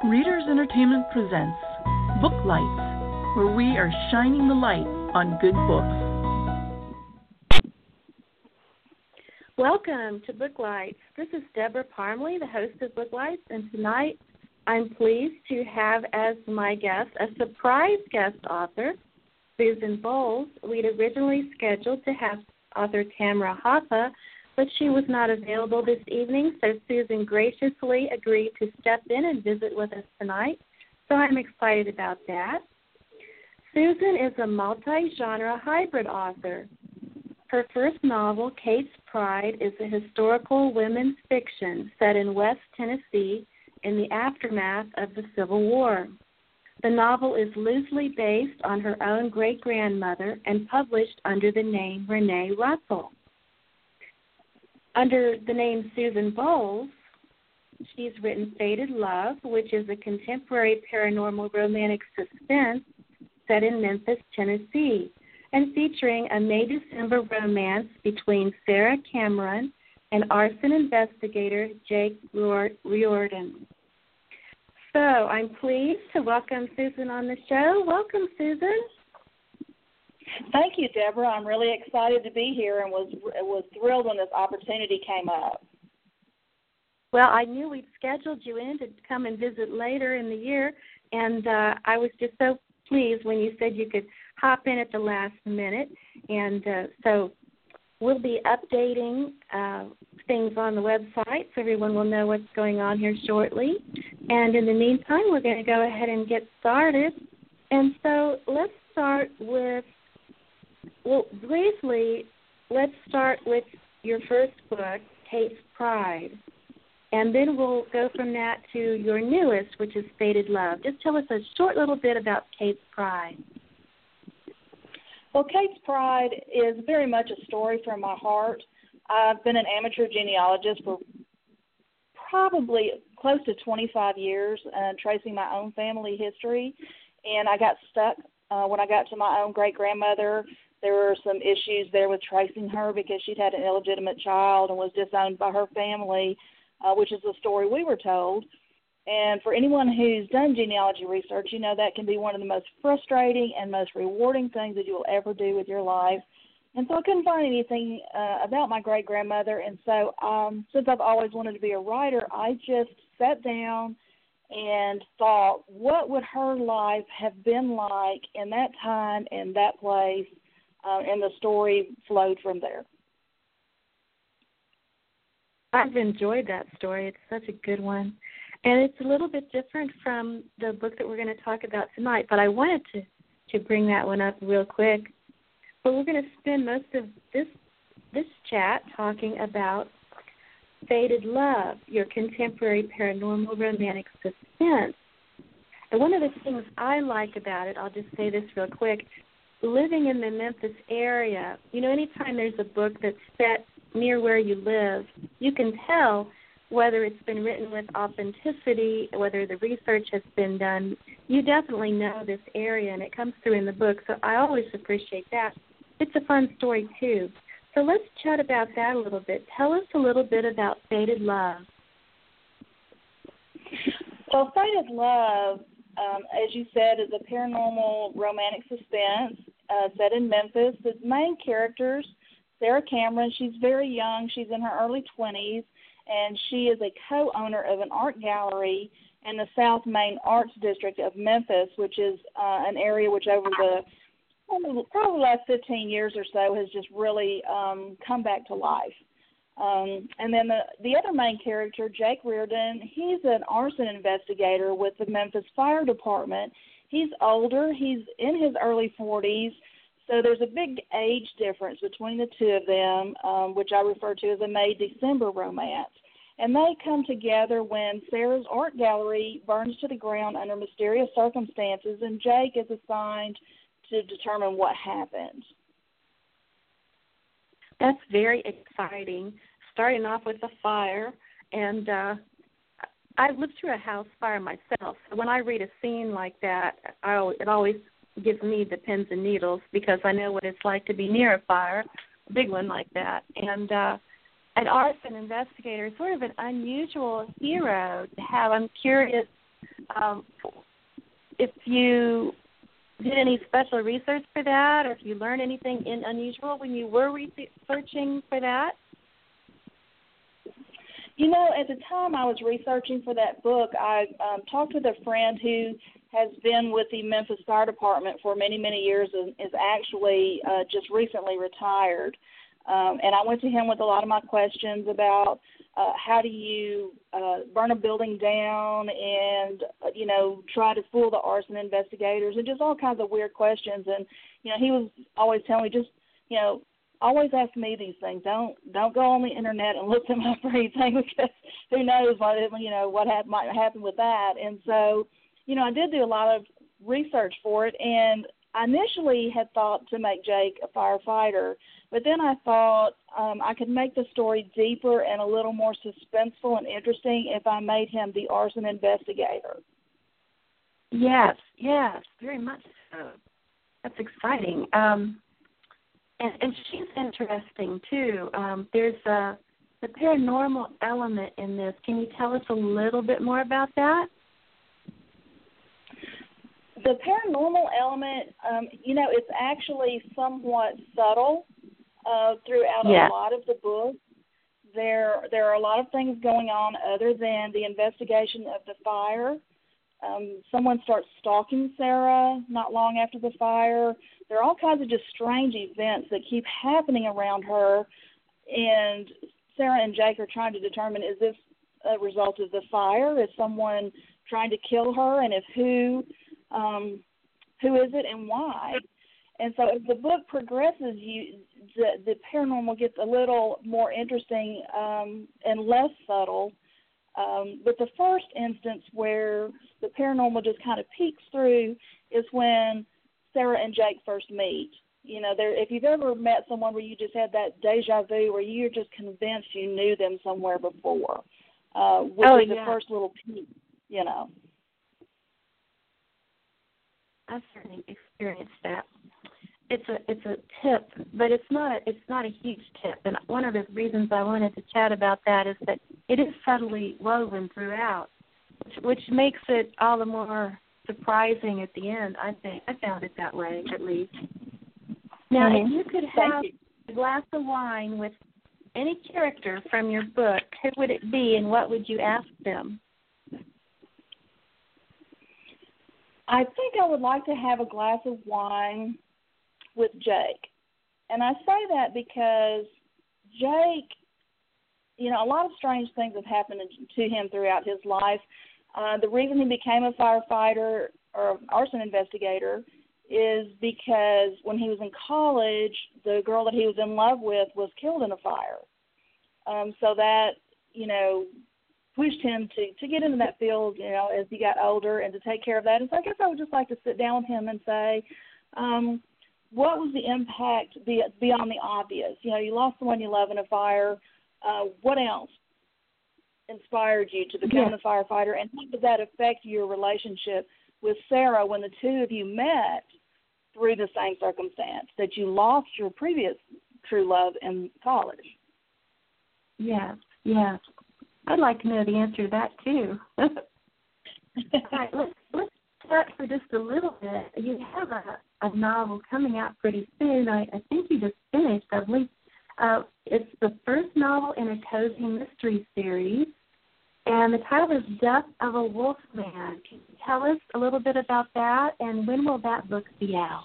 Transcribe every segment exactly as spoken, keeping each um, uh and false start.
Readers Entertainment presents Book Lights, where we are shining the light on good books. Welcome to Book Lights. This is Deborah Parmley, the host of Book Lights, and tonight I'm pleased to have as my guest a surprise guest author, Susan Bowles. We'd originally scheduled to have author Tamara Hoffa, but she was not available this evening, so Susan graciously agreed to step in and visit with us tonight. So I'm excited about that. Susan is a multi-genre hybrid author. Her first novel, Kate's Pride, is a historical women's fiction set in West Tennessee in the aftermath of the Civil War. The novel is loosely based on her own great-grandmother and published under the name Renee Russell. Under the name Susan Bowles, she's written Fated Love, which is a contemporary paranormal romantic suspense set in Memphis, Tennessee, and featuring a May-December romance between Sarah Cameron and arson investigator Jake Riordan. So I'm pleased to welcome Susan on the show. Welcome, Susan. Thank you, Deborah. I'm really excited to be here and was was thrilled when this opportunity came up. Well, I knew we'd scheduled you in to come and visit later in the year, and uh, I was just so pleased when you said you could hop in at the last minute. And uh, so we'll be updating uh, things on the website so everyone will know what's going on here shortly. And in the meantime, we're going to go ahead and get started. And so let's start with Well, briefly, let's start with your first book, Kate's Pride, and then we'll go from that to your newest, which is Fated Love. Just tell us a short little bit about Kate's Pride. Well, Kate's Pride is very much a story from my heart. I've been an amateur genealogist for probably close to twenty-five years, uh, tracing my own family history, and I got stuck uh, when I got to my own great-grandmother. There were some issues there with tracing her because she'd had an illegitimate child and was disowned by her family, uh, which is the story we were told. And for anyone who's done genealogy research, you know that can be one of the most frustrating and most rewarding things that you will ever do with your life. And so I couldn't find anything uh, about my great-grandmother. And so um, since I've always wanted to be a writer, I just sat down and thought, what would her life have been like in that time, in that place? Uh, and the story flowed from there. I've enjoyed that story. It's such a good one. And it's a little bit different from the book that we're going to talk about tonight, but I wanted to, to bring that one up real quick. But we're going to spend most of this this chat talking about Fated Love, your contemporary paranormal romantic suspense. And one of the things I like about it, I'll just say this real quick, living in the Memphis area, you know, anytime there's a book that's set near where you live, you can tell whether it's been written with authenticity, whether the research has been done. You definitely know this area, and it comes through in the book, so I always appreciate that. It's a fun story, too. So let's chat about that a little bit. Tell us a little bit about Fated Love. Well, Fated Love, Um, as you said, is a paranormal romantic suspense uh, set in Memphis. The main characters, Sarah Cameron, she's very young. She's in her early twenties, and she is a co-owner of an art gallery in the South Main Arts District of Memphis, which is uh, an area which over the probably the last fifteen years or so has just really um, come back to life. Um, and then the, the other main character, Jake Riordan, he's an arson investigator with the Memphis Fire Department. He's older. He's in his early forties, so there's a big age difference between the two of them, um, which I refer to as a May-December romance. And they come together when Sarah's art gallery burns to the ground under mysterious circumstances, and Jake is assigned to determine what happened. That's very exciting, starting off with a fire. And uh, I've lived through a house fire myself. So when I read a scene like that, I, it always gives me the pins and needles because I know what it's like to be near a fire, a big one like that. And uh, an arson investigator is sort of an unusual hero to have. I'm curious um, if you did any special research for that, or if you learned anything in unusual when you were researching for that? You know, at the time I was researching for that book, I um, talked with a friend who has been with the Memphis Fire Department for many, many years and is actually uh, just recently retired. Um, and I went to him with a lot of my questions about uh, how do you uh, burn a building down and, uh, you know, try to fool the arson investigators and just all kinds of weird questions. And, you know, he was always telling me just, you know, always ask me these things. Don't don't go on the internet and look them up or anything because who knows what, you know, what ha- might happen with that. And so, you know, I did do a lot of research for it, and I initially had thought to make Jake a firefighter, but then I thought um, I could make the story deeper and a little more suspenseful and interesting if I made him the arson investigator. Yes, yes, very much so. That's exciting. Um, and, and she's interesting, too. Um, there's a, the paranormal element in this. Can you tell us a little bit more about that? The paranormal element, um, you know, it's actually somewhat subtle uh, throughout yeah. a lot of the book. There, there are a lot of things going on other than the investigation of the fire. Um, someone starts stalking Sarah not long after the fire. There are all kinds of just strange events that keep happening around her, and Sarah and Jake are trying to determine, is this a result of the fire? Is someone trying to kill her? And if who... Um, who is it and why? And so as the book progresses, you the, the paranormal gets a little more interesting um, and less subtle. Um, but the first instance where the paranormal just kind of peeks through is when Sarah and Jake first meet. You know, there, if you've ever met someone where you just had that deja vu, where you're just convinced you knew them somewhere before, uh, would oh, be the yeah. first little peek, you know. I've certainly experienced that. It's a it's a tip, but it's not a, it's not a huge tip. And one of the reasons I wanted to chat about that is that it is subtly woven throughout, which, which makes it all the more surprising at the end. I think I found it that way, at least. Now, mm-hmm. if you could have you. a glass of wine with any character from your book, who would it be, and what would you ask them? I think I would like to have a glass of wine with Jake. And I say that because Jake, you know, a lot of strange things have happened to him throughout his life. Uh, the reason he became a firefighter or arson investigator is because when he was in college, the girl that he was in love with was killed in a fire. Um, so that, you know, pushed him to, to get into that field, you know, as he got older and to take care of that. And so I guess I would just like to sit down with him and say, um, what was the impact beyond the obvious? You know, you lost someone you love in a fire. Uh, what else inspired you to become yeah. the firefighter? And how did that affect your relationship with Sarah when the two of you met through the same circumstance, that you lost your previous true love in college? Yeah, yeah. I'd like to know the answer to that, too. All right, let's, let's chat for just a little bit. You have a, a novel coming out pretty soon. I, I think you just finished, I believe. Uh, it's the first novel in a cozy mystery series, and the title is Death of a Wolf Man. Can you tell us a little bit about that, and when will that book be out?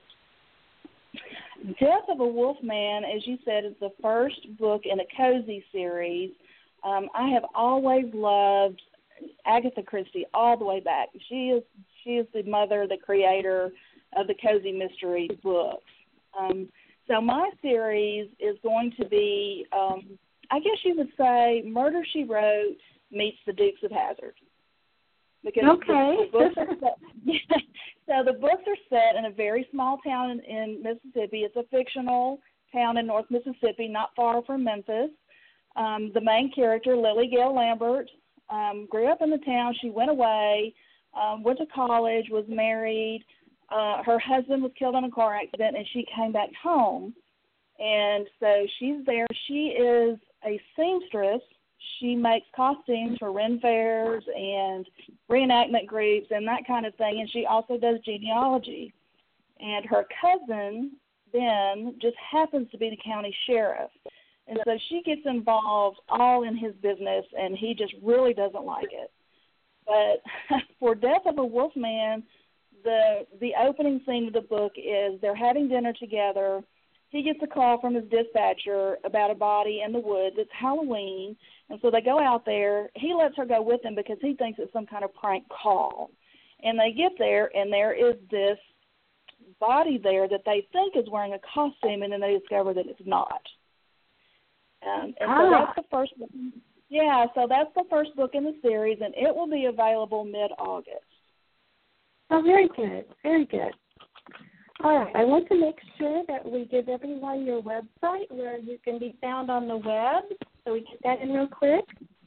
Death of a Wolf Man, as you said, is the first book in a cozy series. Um, I have always loved Agatha Christie all the way back. She is she is the mother, the creator of the cozy mystery books. Um, so my series is going to be, um, I guess you would say, Murder, She Wrote meets the Dukes of Hazzard. Because okay. the, the books are set, so the books are set in a very small town in, in Mississippi. It's a fictional town in North Mississippi, not far from Memphis. Um, the main character, Lily Gail Lambert, um, grew up in the town. She went away, um, went to college, was married. Uh, her husband was killed in a car accident, and she came back home. And so she's there. She is a seamstress, she makes costumes for Ren fairs and reenactment groups and that kind of thing, and she also does genealogy. And her cousin, Ben, just happens to be the county sheriff. And so she gets involved all in his business, and he just really doesn't like it. But for Death of a Wolfman, the the opening scene of the book is they're having dinner together. He gets a call from his dispatcher about a body in the woods. It's Halloween, and so they go out there. He lets her go with him because he thinks it's some kind of prank call. And they get there, and there is this body there that they think is wearing a costume, and then they discover that it's not. Um, and so that's the first book. Yeah, so that's the first book in the series, and it will be available mid-August. Oh, very good, very good. All right, I want to make sure that we give everyone your website where you can be found on the web, so we get that in real quick.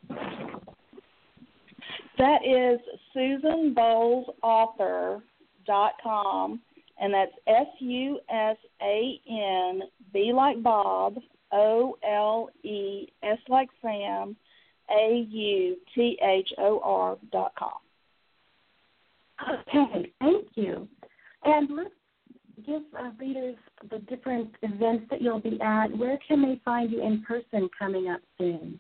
That is Susan Bowles Author dot com, and that's S U S A N, B like Bob, O L E, S like Sam, A U T H O R dot com. Okay, thank you. And let's give uh, readers the different events that you'll be at. Where can they find you in person coming up soon?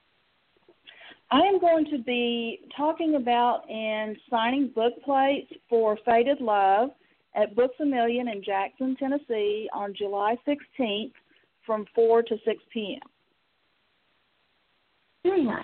I am going to be talking about and signing book plates for Faded Love at Books A Million in Jackson, Tennessee on July sixteenth from four to six p.m. Very nice.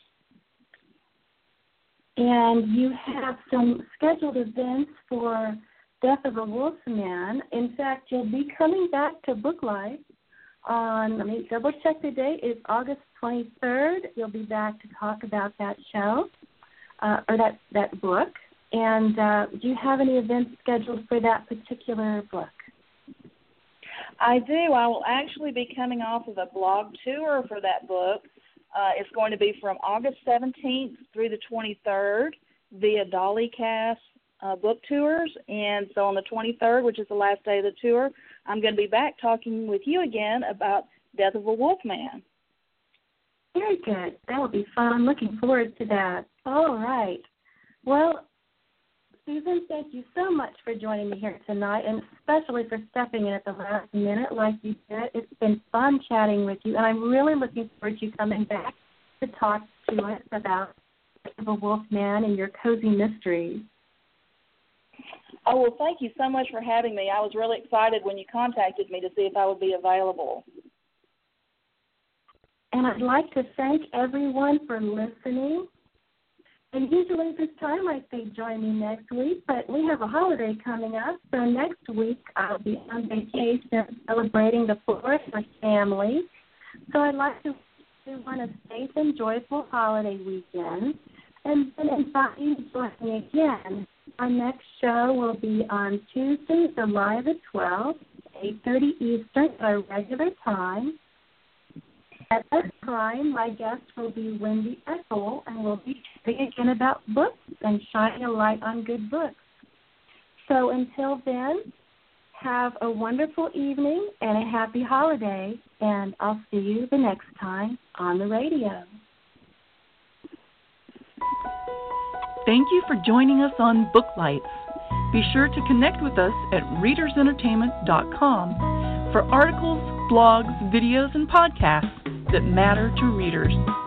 And you have some scheduled events for Death of a Wolfman. In fact, you'll be coming back to Book Life on, let me double check the date, it's August twenty-third. You'll be back to talk about that show, uh, or that, that book. And uh, do you have any events scheduled for that particular book? I do. I will actually be coming off of a blog tour for that book. Uh, it's going to be from August seventeenth through the twenty-third via Dollycast uh, book tours. And so on the twenty-third, which is the last day of the tour, I'm going to be back talking with you again about Death of a Wolfman. Very good. That will be fun. I'm looking forward to that. All right. Well, Susan, thank you so much for joining me here tonight, and especially for stepping in at the last minute like you did. It's been fun chatting with you, and I'm really looking forward to you coming back to talk to us about the Wolfman and your cozy mysteries. Oh, well, thank you so much for having me. I was really excited when you contacted me to see if I would be available. And I'd like to thank everyone for listening. And usually this time I say join me next week, but we have a holiday coming up, so next week I'll be on vacation celebrating the fourth with family. So I'd like to wish everyone a safe and joyful holiday weekend, and then invite you to join me again. Our next show will be on Tuesday, July the twelfth, eight thirty Eastern, at our regular time. At this time, my guest will be Wendy Ethel, and we'll be talking again about books and shining a light on good books. So until then, have a wonderful evening and a happy holiday, and I'll see you the next time on the radio. Thank you for joining us on Book Lights. Be sure to connect with us at readers entertainment dot com for articles, blogs, videos, and podcasts that matter to readers.